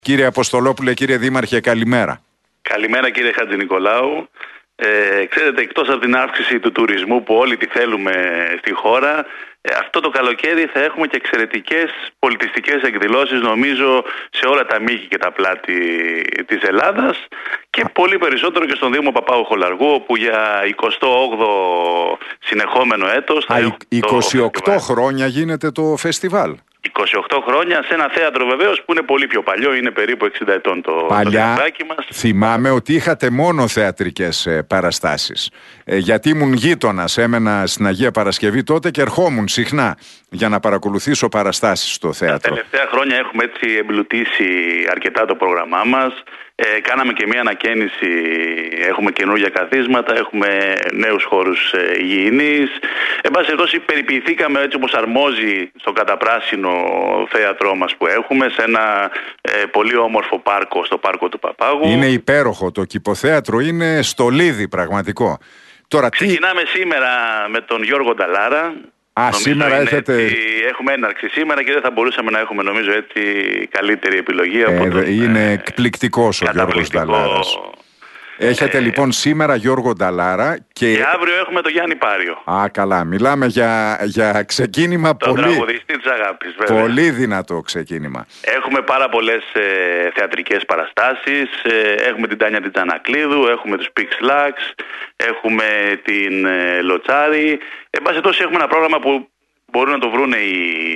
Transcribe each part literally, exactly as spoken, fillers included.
Κύριε Αποστολόπουλε, κύριε Δήμαρχε, καλημέρα. Καλημέρα κύριε Χατζηνικολάου. Ε, ξέρετε, εκτός από την αύξηση του τουρισμού που όλοι τη θέλουμε στη χώρα, ε, αυτό το καλοκαίρι θα έχουμε και εξαιρετικές πολιτιστικές εκδηλώσεις, νομίζω, σε όλα τα μήκη και τα πλάτη της Ελλάδας και πολύ περισσότερο και στον Δήμο Παπάγου Χολαργού, όπου για εικοστό όγδοο συνεχόμενο έτος θα Α, έχουμε είκοσι οκτώ χρόνια γίνεται το φεστιβάλ. είκοσι οκτώ χρόνια σε ένα θέατρο βεβαίως που είναι πολύ πιο παλιό, είναι περίπου εξήντα ετών το, Παλιά, το μας. Θυμάμαι ότι είχατε μόνο θεατρικές ε, παραστάσεις. Ε, γιατί ήμουν γείτονας, έμενα στην Αγία Παρασκευή τότε και ερχόμουν συχνά για να παρακολουθήσω παραστάσεις στο θέατρο. Τα τελευταία χρόνια έχουμε έτσι εμπλουτίσει αρκετά το πρόγραμμά μας. Ε, κάναμε και μια ανακαίνιση, έχουμε καινούργια καθίσματα, έχουμε νέους χώρους ε, υγιεινής. Εν πάση περιπτώσει, περιποιηθήκαμε έτσι όπως αρμόζει στο καταπράσινο θέατρό μας που έχουμε, σε ένα ε, πολύ όμορφο πάρκο, στο πάρκο του Παπάγου. Είναι υπέροχο το κηποθέατρο, είναι στολίδι πραγματικό. Τώρα, Ξεκινάμε τι... σήμερα με τον Γιώργο Νταλάρα. Α, νομίζω σήμερα έχετε... έτσι, έχουμε έναρξη σήμερα και δεν θα μπορούσαμε να έχουμε, νομίζω, έτσι καλύτερη επιλογή από ε, τον, είναι ε, εκπληκτικός ο Γιώργος Νταλάρας. Έχετε ε, λοιπόν σήμερα Γιώργο Νταλάρα και... και αύριο έχουμε τον Γιάννη Πάριο. Α, καλά. Μιλάμε για, για ξεκίνημα τον πολύ... τραγουδιστή της αγάπης, βέβαια. Πολύ δυνατό ξεκίνημα. Έχουμε πάρα πολλές ε, θεατρικές παραστάσεις. Ε, έχουμε την Τάνια την Τζανακλίδου, έχουμε τους Pix Lux, έχουμε την ε, Λοτσάρη. Εν πάση τόσο έχουμε ένα πρόγραμμα που μπορούν να το βρούνε οι...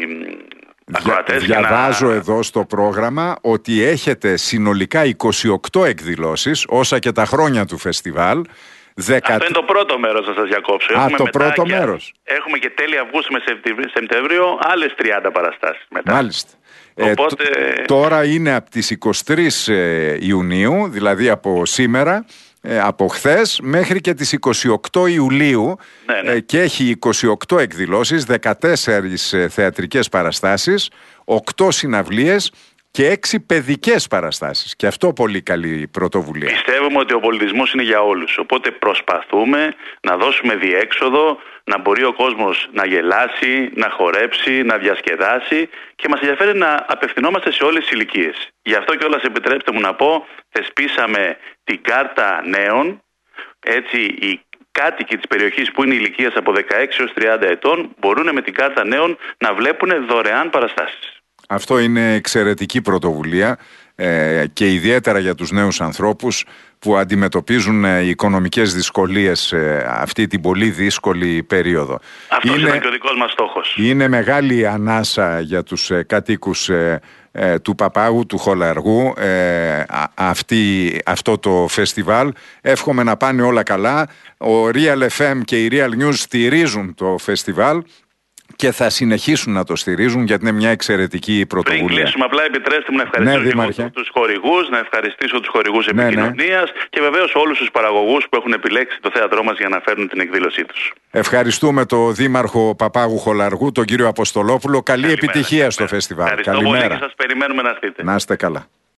Δια, διαβάζω να... εδώ στο πρόγραμμα ότι έχετε συνολικά είκοσι οκτώ εκδηλώσεις, όσα και τα χρόνια του φεστιβάλ. δεκα... Αυτό είναι το πρώτο μέρος, θα σας διακόψω. Α, έχουμε το μετά πρώτο και... μέρος. Έχουμε και τέλη Αυγούστου με Σεπτέμβριο άλλες τριάντα παραστάσεις μετά. Μάλιστα. Οπότε... Ε, τώρα είναι από τις εικοστή τρίτη Ιουνίου, δηλαδή από σήμερα, από χθες μέχρι και τις εικοστή όγδοη Ιουλίου, ναι, ναι. Και έχει είκοσι οκτώ εκδηλώσεις, δεκατέσσερις θεατρικές παραστάσεις, οκτώ συναυλίες και έξι παιδικές παραστάσεις. Και αυτό πολύ καλή πρωτοβουλία. Πιστεύουμε ότι ο πολιτισμός είναι για όλους. Οπότε προσπαθούμε να δώσουμε διέξοδο, να μπορεί ο κόσμος να γελάσει, να χορέψει, να διασκεδάσει και μας ενδιαφέρει να απευθυνόμαστε σε όλες τις ηλικίες. Γι' αυτό κιόλας επιτρέψτε μου να πω, θεσπίσαμε την κάρτα νέων, έτσι οι κάτοικοι της περιοχής που είναι ηλικίας από δεκαέξι έως τριάντα ετών μπορούν με την κάρτα νέων να βλέπουν δωρεάν παραστάσεις. Αυτό είναι εξαιρετική πρωτοβουλία ε, και ιδιαίτερα για τους νέους ανθρώπους που αντιμετωπίζουν ε, οικονομικές δυσκολίες ε, αυτή την πολύ δύσκολη περίοδο. Αυτός είναι και ο δικός μας στόχος. Είναι μεγάλη ανάσα για τους ε, κατοίκους ε, ε, του Παπάγου, του Χολαργού, ε, αυτή, αυτό το φεστιβάλ. Εύχομαι να πάνε όλα καλά. Ο Real εφ εμ και η Real News στηρίζουν το φεστιβάλ και θα συνεχίσουν να το στηρίζουν γιατί είναι μια εξαιρετική πρωτοβουλία. Πριν κλείσουμε, απλά επιτρέψτε μου να ευχαριστήσω ναι, τους χορηγούς, να ευχαριστήσω τους χορηγούς ναι, επικοινωνίας ναι. και βεβαίως όλους τους παραγωγούς που έχουν επιλέξει το θέατρό μας για να φέρνουν την εκδήλωσή τους. Ευχαριστούμε τον Δήμαρχο Παπάγου Χολαργού, τον κύριο Αποστολόπουλο. Καλή καλημέρα, επιτυχία καλημέρα. στο φεστιβάλ. Ευχαριστώ καλημέρα. πολύ και σας περιμένουμε να έρθετε. Να είστε καλά.